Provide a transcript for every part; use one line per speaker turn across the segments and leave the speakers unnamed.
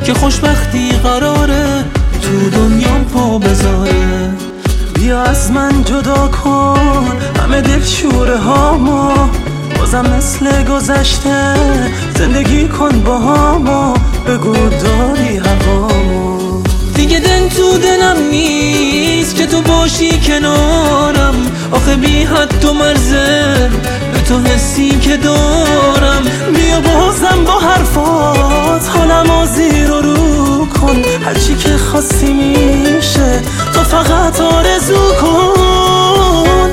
که خوشبختی قراره تو دنیام پا بذاره. بیا از من جدا کن همه دلشوره هامو، بازم مثل گذشته زندگی کن با هامو، بگو داری هوامو. دیگه دل تو دلم نیست که تو باشی کنارم، آخه بی حد و مرزه به تو حسی که دارم. بیا بازم با حرفات حالمو زیر و رو کن، هرچی که خواستی میشه تو فقط آرزو کن.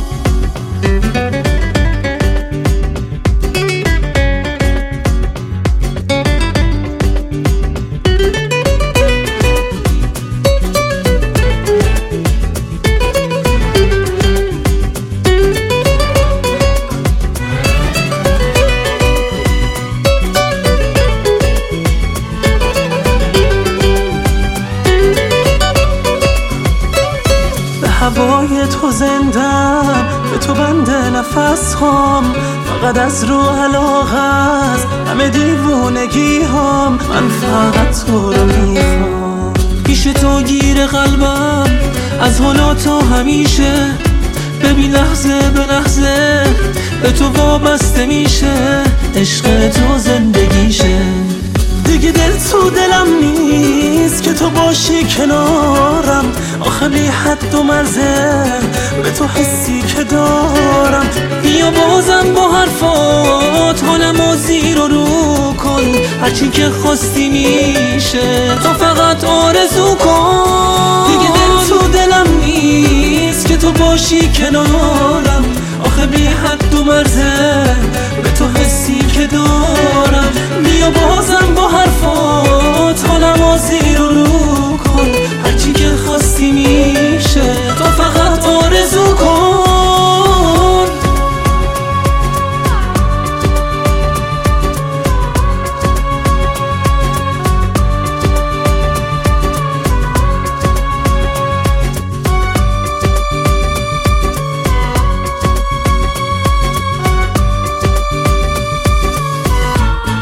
هوای تو زندم، به تو بنده نفس هم، فقط از رو علاقه است همه دیوونگی هم. من فقط تو رو میخوام، پیش تو گیر قلبم از حالا تا همیشه. ببین لحظه به لحظه به تو وابسته میشه، عشق تو زندگیشه. دیگه دل تو دلم نیست که تو باشی کنارم، آخه بی حد و مرزه به تو حسی که دارم. بیا بازم با حرفات حالمو زیر و رو کن، هرچی که خواستی میشه تو فقط آرزو کن. دیگه دل تو دلم نیست که تو باشی کنارم، آخه بی حد و مرزه به تو حسی که دارم. بیا بازم با حرفات حالمو زیر و رو کن، هرچی که خواستی میشه تو فقط آرزو کن.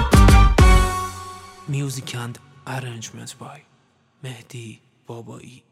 Music and arrangement by Mehdi Babai.